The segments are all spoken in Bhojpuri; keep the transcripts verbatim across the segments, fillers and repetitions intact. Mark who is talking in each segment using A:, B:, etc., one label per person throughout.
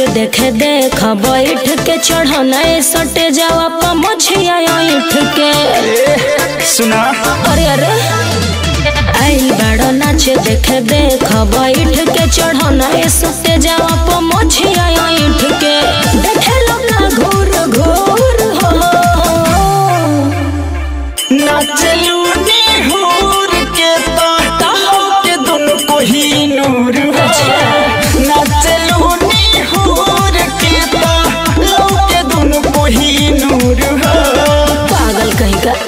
A: देखे देख बैठ के चढ़ना सटे जावा पमछिया उठ के
B: सुना
A: अरे अरे आइल बड़ा नाचे देखे देख बैठ के चढ़ना सटे जावा पमछिया उठ के देखे लोग घूर घूर हो
B: नाचलू निहुर के तो के दोनों को ही नूर हो नाचलू निहुर के तो के दोनों को ही नूर हो
A: पागल कहीं का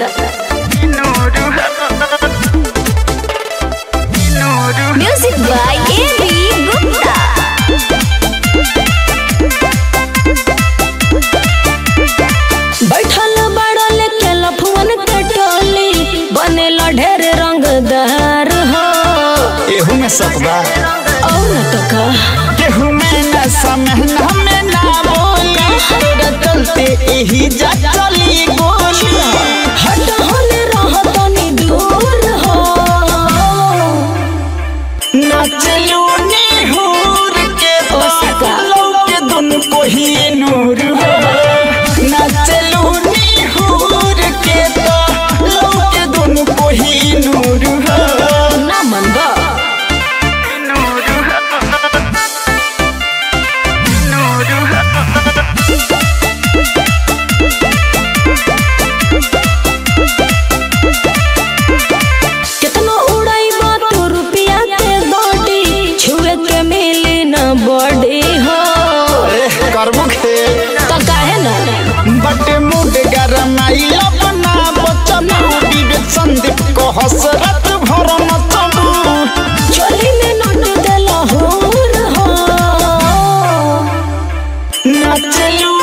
A: म्यूजिक बाय एबी गुप्ता बैठल बड़ा लेके लफुवन के टोली बनेला ढेर रंगदार हो
B: एहू में सकबा
A: और न तो का
B: केहू में न समहना में ना बोली तोरा चलते यही जा चली गोली
A: हट होने रह तनी दूर हो
B: नाचलू निहुर के तो के दोनों को ही नूर हो नाचलू निहुर के तो के दोनों को ही नूर हो
A: ना मनबा कितना उड़ाइबा तू रुपया के गोटी छुए के मिली न बॉडी हो
B: करबो खेल
A: तो काहे ना
B: बटे मूड गरम आइला बना बचबू विवेक संदीप को हसरत भरम चबू
A: चोली में नोट देला होर हो
B: नाचलू